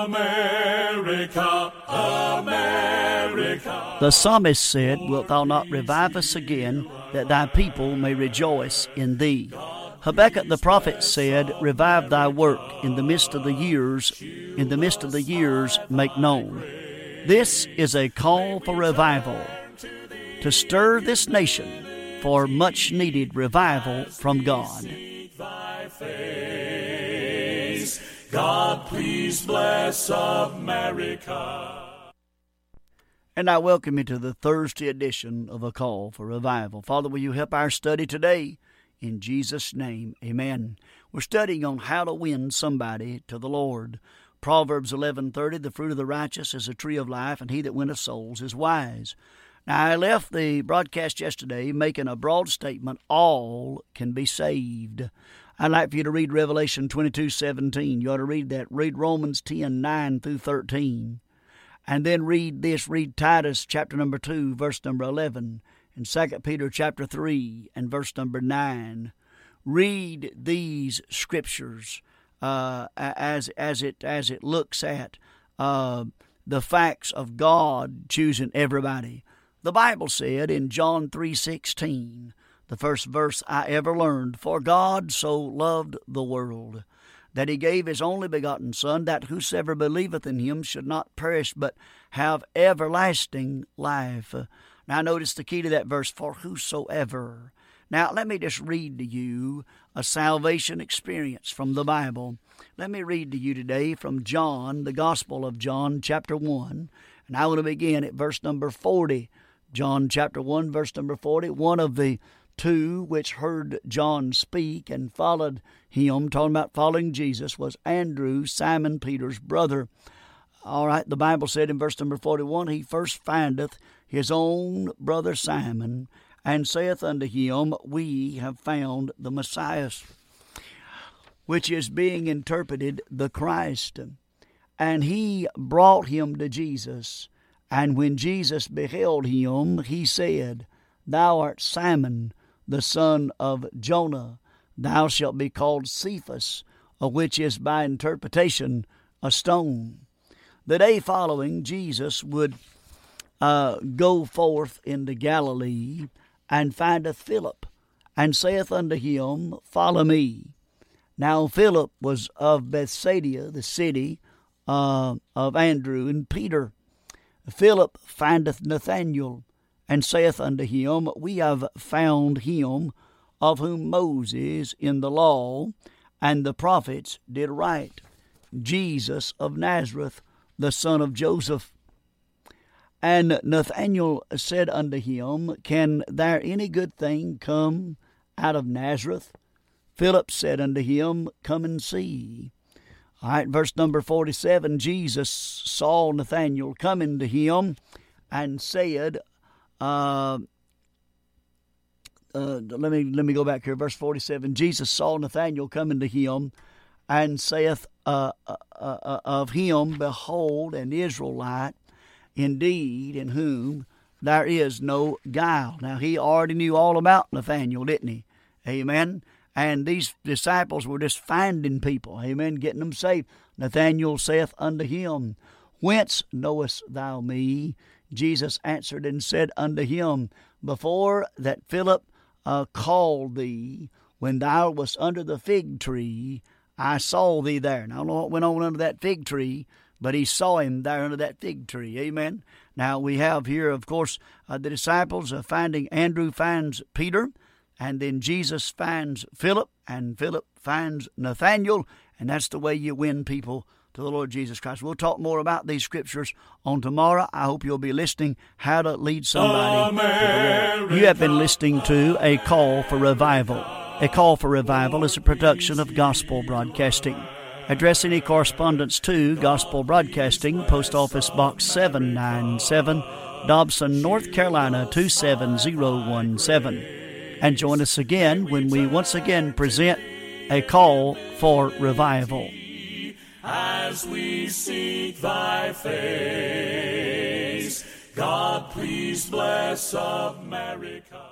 America, America. The psalmist said, Wilt thou not revive us again, that thy people may rejoice in thee? Habakkuk the prophet said, Revive thy work in the midst of the years, make known. This is a call for revival, to stir this nation for much needed revival from God. God, please bless America. And I welcome you to the Thursday edition of A Call for Revival. Father, will you help our study today? In Jesus' name, amen. We're studying on how to win somebody to the Lord. Proverbs 11:30, the fruit of the righteous is a tree of life, and he that winneth souls is wise. Now, I left the broadcast yesterday making a broad statement, all can be saved. I'd like for you to read Revelation 22:17. You ought to read that. Read Romans 10:9 through 13. And then read Titus chapter number 2, verse number 11. And 2 Peter chapter 3 and verse number 9. Read these scriptures as it looks at the facts of God choosing everybody. The Bible said in John 3:16, the first verse I ever learned, For God so loved the world, that he gave his only begotten Son, that whosoever believeth in him should not perish, but have everlasting life. Now notice the key to that verse, for whosoever. Now let me just read to you a salvation experience from the Bible. Let me read to you today from John, the Gospel of John, chapter 1. And I want to begin at verse number 40. John chapter 1, verse number 40. One of the two which heard John speak and followed him, talking about following Jesus, was Andrew, Simon Peter's brother. All right, the Bible said in verse number 41, He first findeth his own brother Simon, and saith unto him, We have found the Messiah, which is being interpreted the Christ. And he brought him to Jesus. And when Jesus beheld him, he said, Thou art Simon, the son of Jonah. Thou shalt be called Cephas, which is by interpretation a stone. The day following, Jesus would go forth into Galilee, and findeth Philip, and saith unto him, Follow me. Now Philip was of Bethsaida, the city of Andrew and Peter. Philip findeth Nathanael, and saith unto him, We have found him of whom Moses in the law and the prophets did write, Jesus of Nazareth, the son of Joseph. And Nathanael said unto him, Can there any good thing come out of Nazareth? Philip said unto him, Come and see. All right, verse number 47, Jesus saw Nathanael coming to him and said, let me go back here. Verse 47, Jesus saw Nathanael coming to him and saith of him, Behold, an Israelite, indeed, in whom there is no guile. Now, he already knew all about Nathanael, didn't he? Amen. And these disciples were just finding people, amen, getting them saved. Nathanael saith unto him, Whence knowest thou me? Jesus answered and said unto him, Before that Philip called thee, when thou wast under the fig tree, I saw thee there. Now, I don't know what went on under that fig tree, but he saw him there under that fig tree. Amen. Now, we have here, of course, the disciples finding Andrew finds Peter, and then Jesus finds Philip, and Philip finds Nathanael, and that's the way you win people to the Lord Jesus Christ. We'll talk more about these scriptures on tomorrow. I hope you'll be listening, How to Lead Somebody to the Lord. You have been listening to A Call for Revival. A Call for Revival is a production of Gospel Broadcasting. Address any correspondence to Gospel Broadcasting, Post Office Box 797, Dobson, North Carolina 27017. And join us again when we once again present A Call for Revival. As we seek thy face, God, please bless America.